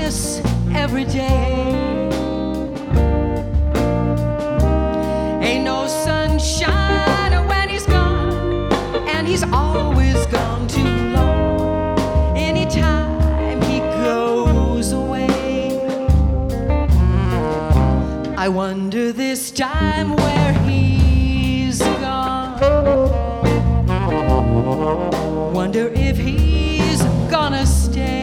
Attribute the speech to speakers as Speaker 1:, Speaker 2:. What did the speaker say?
Speaker 1: miss every day. Ain't no sunshine when he's gone, and he's always gone too long. Anytime he goes away, I wonder this time where he's gone. Wonder if he's gonna stay.